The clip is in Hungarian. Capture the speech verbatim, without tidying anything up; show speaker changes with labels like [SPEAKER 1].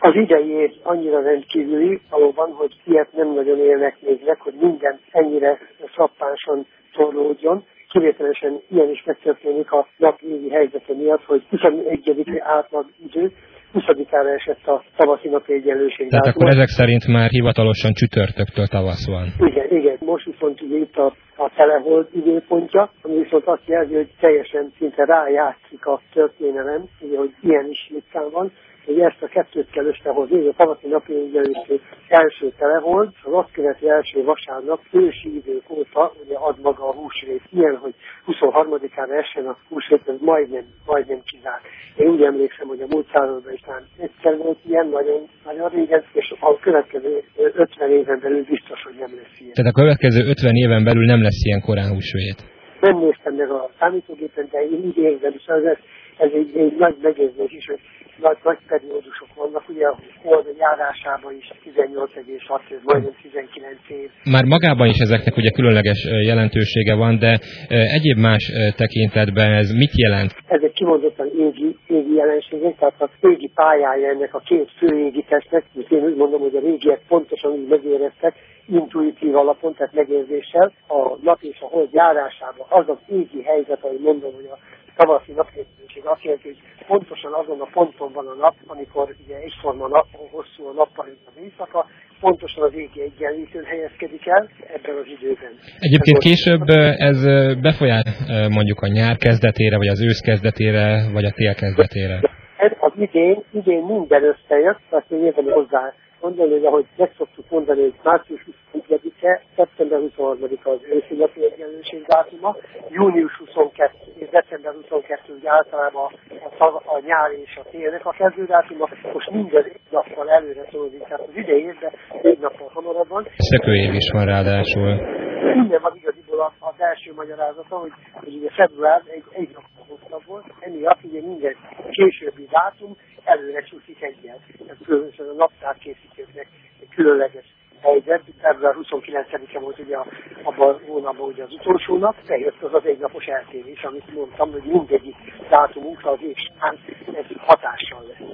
[SPEAKER 1] Az idei év annyira rendkívüli, valóban, hogy ilyet nem nagyon élnek még meg, hogy minden ennyire frappánsan torlódjon. Kivételesen ilyen is megtörténik a napévi helyzete miatt, hogy huszonegyedik átlag idő, huszadikára esett a tavaszi napi egyenlőség.
[SPEAKER 2] Tehát akkor ezek szerint már hivatalosan csütörtöktől tavasz van.
[SPEAKER 1] Igen, igen. Most viszont ugye itt a, a telehold időpontja, ami viszont azt jelzi, hogy teljesen szinte rájátszik a történelem, ugye, hogy ilyen is ritkán van, hogy ezt a kettőt kell összehozni, a tavaszi napi egyenlőség első telehold, az azt követő első vasárnap ősi idők óta ugye ad maga a húsvét. Ilyen, hogy huszonharmadikára essen a húsvét, ez majdnem, majdnem kizárt. Én úgy emlékszem, hogy a múlt században is már egyszer volt ilyen, nagyon, nagyon régen, és a következő ötven éven belül biztos, hogy nem lesz ilyen.
[SPEAKER 2] Tehát a következő ötven éven belül nem lesz ilyen korán húsvét.
[SPEAKER 1] Nem néztem meg a számítógépen, de én így érzem, és ez, ez egy, egy nagy megérzés is, hogy nagy, nagy periódusok vannak, ugye a hold járásában is tizennyolc egész hat, ez majdnem tizenkilenc év.
[SPEAKER 2] Már magában is ezeknek ugye különleges jelentősége van, de egyéb más tekintetben ez mit jelent?
[SPEAKER 1] Ezek kimondottan égi, égi jelenségek, tehát az égi pályája ennek a két fő égi testnek, és én úgy mondom, hogy a régiek pontosan úgy megéreztek, intuitív alapon, tehát megérzéssel, a nap és a hold járásában az az égi helyzet, ahogy mondom, hogy a tavaszi napjelentőség azt jelenti, hogy pontosan azon a ponton van a nap, amikor ugye egyforma nap, hosszú a nappal, mint az éjszaka, pontosan az égi egyenlítőn helyezkedik el ebben az időben.
[SPEAKER 2] Egyébként később ez befolyál mondjuk a nyár kezdetére, vagy az ősz kezdetére, vagy a tél kezdetére?
[SPEAKER 1] Ez az idén, idén minden összejött, tehát én értem hozzá mondani, hogy ahogy meg szoktuk mondani, hogy március huszonegyedike, szeptember huszonharmadika az őszi napi egyenlőség dátuma, június huszonkettő és december huszonkettő ugye általában a, a, a nyár és a télnek a kezdődátuma, most minden egy nappal előre szólódik, tehát az idei évben egy nappal hamarabb van.
[SPEAKER 2] Szökőév is van ráadásul.
[SPEAKER 1] Minden van igaziból az első magyarázata, hogy, hogy ugye február egy, egy nappal hosszabb volt, emiatt ugye minden későbbi dátum előre csúszik egyet. Ez különösen a naptárkészítőknek egy különleges helyzet. február huszonkilencedike volt ugye abban a hónapban ugye az utolsó nap, bejött az az egynapos eltérés, amit mondtam, hogy mindegyik dátumunkra az évsán ez hatással lesz.